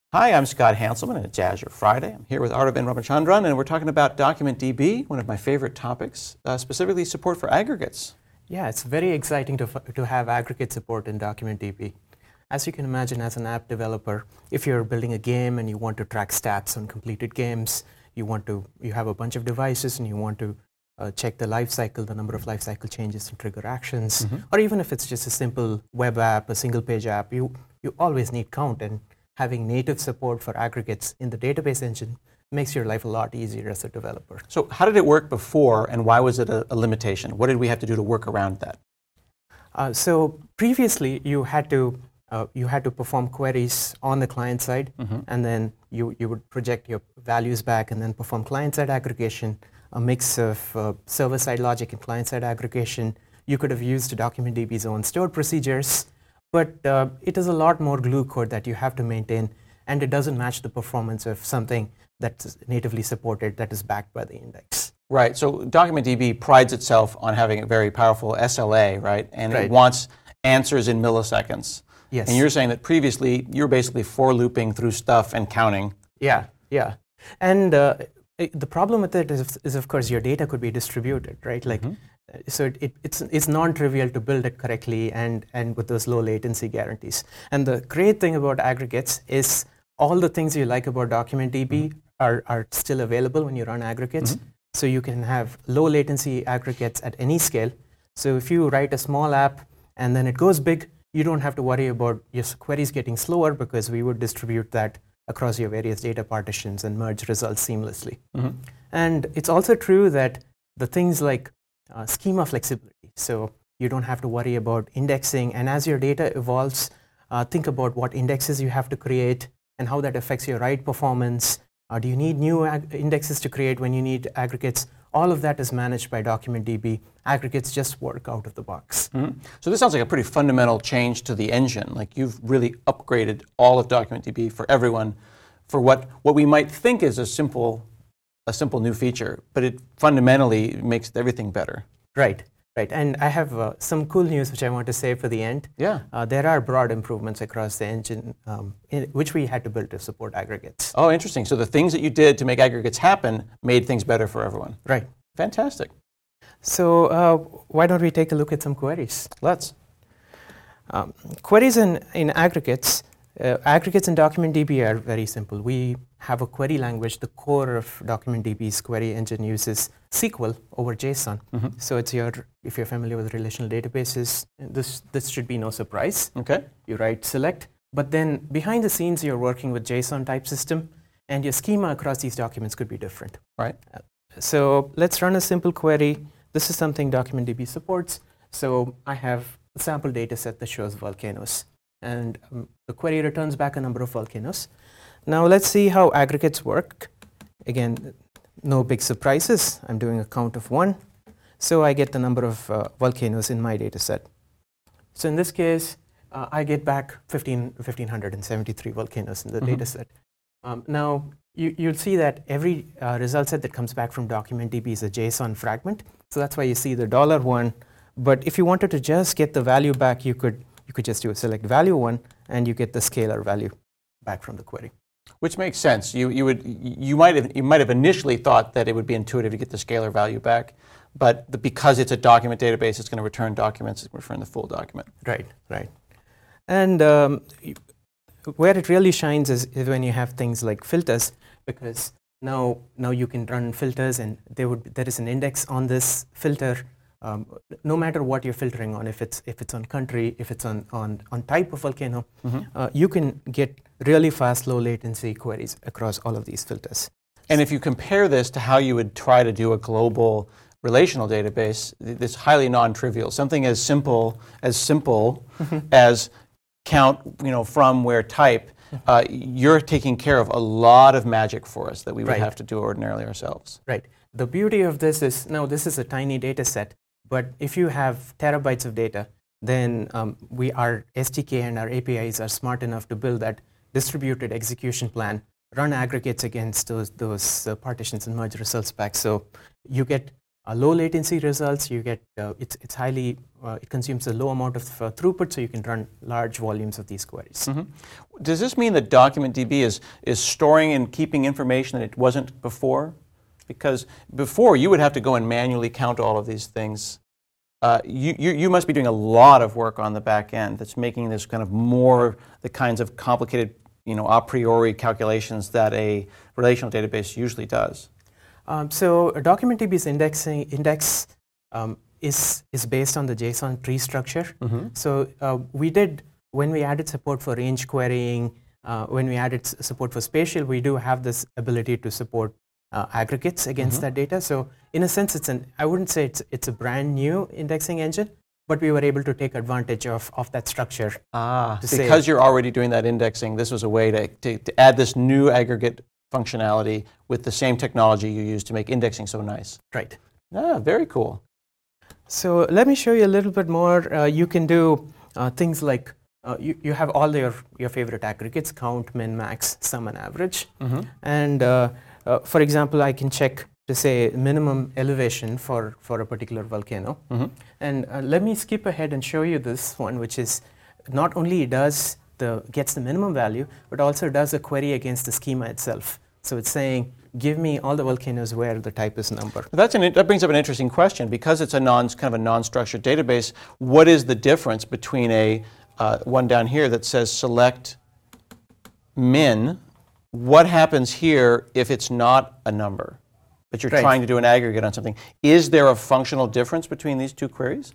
Hi, I'm Scott Hanselman, and it's Azure Friday. I'm here with Arvind Ramachandran, and we're talking about DocumentDB, one of my favorite topics, specifically support for aggregates. Yeah, it's very exciting to have aggregate support in DocumentDB. As you can imagine, as an app developer, if you're building a game and you want to track stats on completed games, you have a bunch of devices and you want to check the lifecycle, the number of lifecycle changes and trigger actions, or even if it's just a simple web app, a single page app, you always need count, and having native support for aggregates in the database engine makes your life a lot easier as a developer. So how did it work before, and why was it a limitation? What did we have to do to work around that? So previously, you had to perform queries on the client side, and then you would project your values back and then perform client-side aggregation, a mix of server-side logic and client-side aggregation. You could have used DocumentDB's own stored procedures, but it is a lot more glue code that you have to maintain, and it doesn't match the performance of something that's natively supported that is backed by the index. Right, so DocumentDB prides itself on having a very powerful SLA, right? And Right. It wants answers in milliseconds. Yes. And you're saying that previously you were basically for looping through stuff and counting. Yeah. And the problem with it is of course, your data could be distributed, right? So it's non-trivial to build it correctly and with those low latency guarantees. And the great thing about aggregates is all the things you like about DocumentDB are still available when you run aggregates. So you can have low latency aggregates at any scale. So if you write a small app and then it goes big, you don't have to worry about your queries getting slower, because we would distribute that across your various data partitions and merge results seamlessly. And it's also true that the things like schema flexibility, so you don't have to worry about indexing, and as your data evolves, think about what indexes you have to create and how that affects your write performance. Do you need new indexes to create when you need aggregates? All of that is managed by DocumentDB. Aggregates just work out of the box. So this sounds like a pretty fundamental change to the engine. Like you've really upgraded all of DocumentDB for everyone for what we might think is a simple new feature, but it fundamentally makes everything better. Right. And I have some cool news which I want to say for the end. Yeah. There are broad improvements across the engine, which we had to build to support aggregates. Oh, interesting. So the things that you did to make aggregates happen made things better for everyone. Right. Fantastic. So why don't we take a look at some queries? Let's. Queries in aggregates. Aggregates in DocumentDB are very simple. We have a query language. The core of DocumentDB's query engine uses SQL over JSON. So if you're familiar with relational databases, this should be no surprise. Okay. You write select, but then behind the scenes you're working with JSON type system, and your schema across these documents could be different. Right. So let's run a simple query. This is something DocumentDB supports. So I have a sample data set that shows volcanoes, and the query returns back a number of volcanoes. Now let's see how aggregates work. Again, no big surprises. I'm doing a count of 1. So I get the number of volcanoes in my data set. So in this case, I get back 1,573 volcanoes in the data set. Now you'll see that every result set that comes back from DocumentDB is a JSON fragment. So that's why you see the $1. But if you wanted to just get the value back, you could just do a select value 1, and you get the scalar value back from the query. Which makes sense. You might have initially thought that it would be intuitive to get the scalar value back, but because it's a document database, it's going to return documents. It's going to return the full document. Right. And where it really shines is when you have things like filters, because now you can run filters, and there is an index on this filter. No matter what you're filtering on, if it's on country, if it's on type of volcano, you can get really fast, low latency queries across all of these filters. And if you compare this to how you would try to do a global relational database, it's highly non-trivial. Something as simple as count, from where type, you're taking care of a lot of magic for us that we would have to do ordinarily ourselves. Right. The beauty of this is, now this is a tiny data set, but if you have terabytes of data, then our SDK and our APIs are smart enough to build that distributed execution plan, run aggregates against those partitions and merge results back. So you get low latency results. You get it's highly it consumes a low amount of throughput, so you can run large volumes of these queries. Does this mean that DocumentDB is storing and keeping information that it wasn't before? Because before you would have to go and manually count all of these things. You must be doing a lot of work on the back end that's making this kind of more the kinds of complicated, a priori calculations that a relational database usually does. So DocumentDB's index is based on the JSON tree structure. So we did, when we added support for range querying, when we added support for spatial, we do have this ability to support aggregates against that data. So in a sense, I wouldn't say it's a brand new indexing engine, but we were able to take advantage of that structure. Because you're already doing that indexing, this was a way to add this new aggregate functionality with the same technology you use to make indexing so nice. Right. Very cool. So let me show you a little bit more. You can do things like you have all your favorite aggregates: count, min, max, sum, and average. And for example, I can check to say minimum elevation for a particular volcano. And let me skip ahead and show you this one, which is not only gets the minimum value, but also does a query against the schema itself. So it's saying, give me all the volcanoes where the type is number. That brings up an interesting question. Because it's kind of a non-structured database, what is the difference between a one down here that says select min? What happens here if it's not a number, but you're trying to do an aggregate on something? Is there a functional difference between these two queries?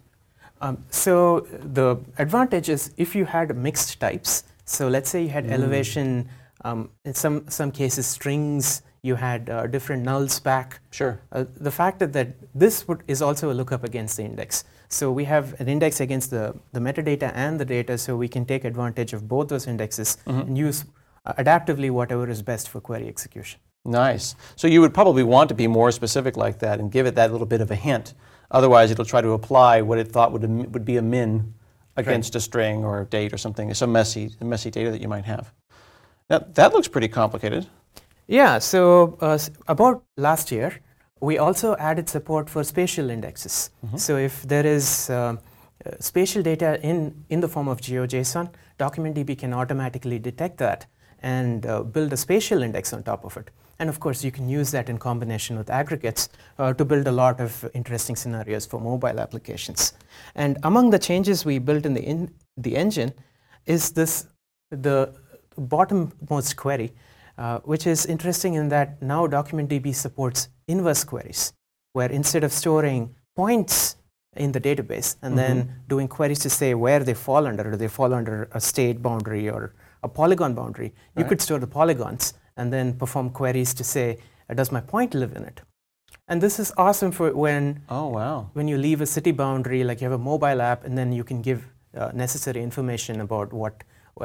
So the advantage is if you had mixed types. So let's say you had elevation, in some cases strings, you had different nulls back. Sure. The fact that this is also a lookup against the index. So we have an index against the metadata and the data, so we can take advantage of both those indexes and use adaptively whatever is best for query execution. Nice. So you would probably want to be more specific like that and give it that little bit of a hint. Otherwise, it'll try to apply what it thought would be a min against a string or a date or something, some messy data that you might have. Now, that looks pretty complicated. Yeah, so about last year, we also added support for spatial indexes. So if there is spatial data in the form of GeoJSON, DocumentDB can automatically detect that and build a spatial index on top of it. And of course, you can use that in combination with aggregates to build a lot of interesting scenarios for mobile applications. And among the changes we built in the engine is the bottommost query, which is interesting in that now DocumentDB supports inverse queries, where instead of storing points in the database and then doing queries to say where they fall under, do they fall under a state boundary or a polygon boundary, you could store the polygons and then perform queries to say, does my point live in it? And this is awesome for when you leave a city boundary, like you have a mobile app, and then you can give necessary information about what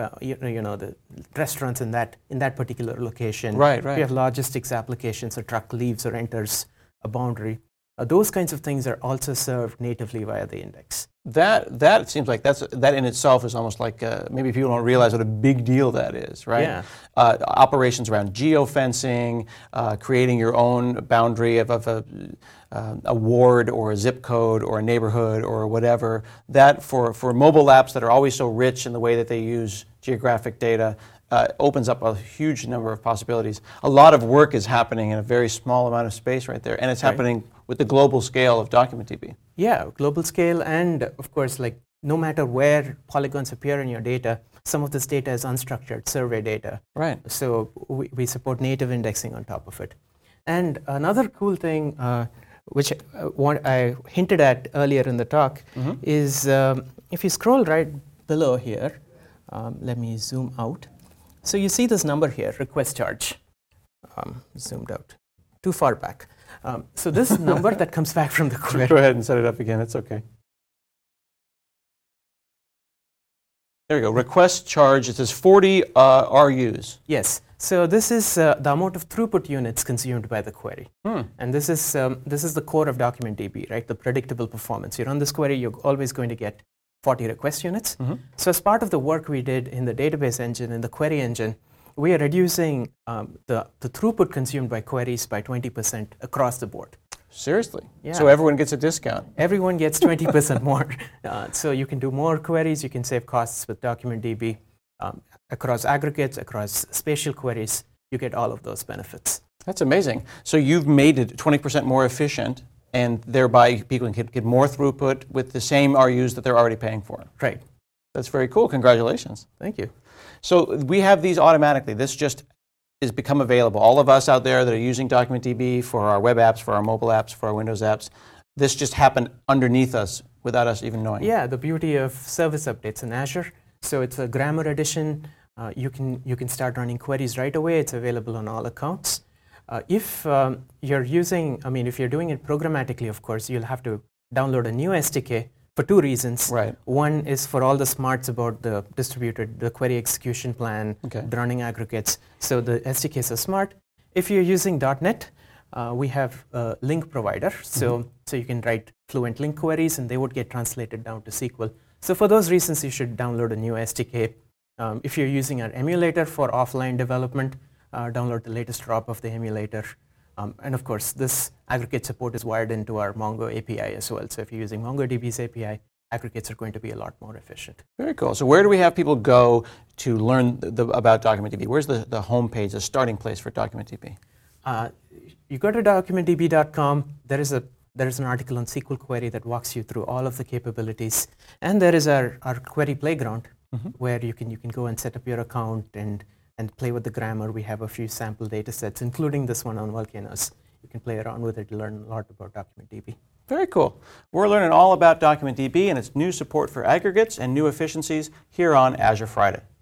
the restaurants in that particular location. Right. If you have logistics applications, a truck leaves or enters a boundary. Those kinds of things are also served natively via the index. That seems like that in itself is almost like maybe people don't realize what a big deal that is, right? Yeah. Operations around geofencing, creating your own boundary of a ward or a zip code or a neighborhood or whatever. That for mobile apps that are always so rich in the way that they use geographic data, opens up a huge number of possibilities. A lot of work is happening in a very small amount of space right there, and it's happening with the global scale of DocumentDB. Yeah, global scale, and of course, like no matter where polygons appear in your data, some of this data is unstructured survey data. Right. So we support native indexing on top of it. And another cool thing, which I hinted at earlier in the talk, is if you scroll right below here, let me zoom out. So you see this number here, request charge, zoomed out, too far back. So this number that comes back from the query. Go ahead and set it up again, it's okay. There we go, request charge, it says 40 RUs. Yes, so this is the amount of throughput units consumed by the query. And this is the core of DocumentDB, right? The predictable performance. You run this query, you're always going to get 40 request units. So as part of the work we did in the database engine, in the query engine, we are reducing the throughput consumed by queries by 20% across the board. Seriously? Yeah. So everyone gets a discount? Everyone gets 20% more. So you can do more queries, you can save costs with DocumentDB. Across aggregates, across spatial queries, you get all of those benefits. That's amazing. So you've made it 20% more efficient, and thereby people can get more throughput with the same RUs that they're already paying for. Right. That's very cool. Congratulations. Thank you. So we have these automatically. This just is become available. All of us out there that are using DocumentDB for our web apps, for our mobile apps, for our Windows apps, this just happened underneath us without us even knowing. Yeah, the beauty of service updates in Azure. So it's a grammar edition. You can start running queries right away. It's available on all accounts. If you're doing it programmatically, of course, you'll have to download a new SDK for two reasons. Right. One is for all the smarts about the query execution plan, the running aggregates. So the SDKs are smart. If you're using .NET, we have a link provider. So you can write Fluent link queries, and they would get translated down to SQL. So for those reasons, you should download a new SDK. If you're using our emulator for offline development, download the latest drop of the emulator. And of course, this aggregate support is wired into our Mongo API as well. So if you're using MongoDB's API, aggregates are going to be a lot more efficient. Very cool. So where do we have people go to learn about DocumentDB? Where's the home page, the starting place for DocumentDB? You go to documentdb.com. There is an article on SQL Query that walks you through all of the capabilities. And there is our query playground, where you can go and set up your account and play with the grammar. We have a few sample data sets, including this one on volcanoes. You can play around with it to learn a lot about DocumentDB. Very cool. We're learning all about DocumentDB and its new support for aggregates and new efficiencies here on Azure Friday.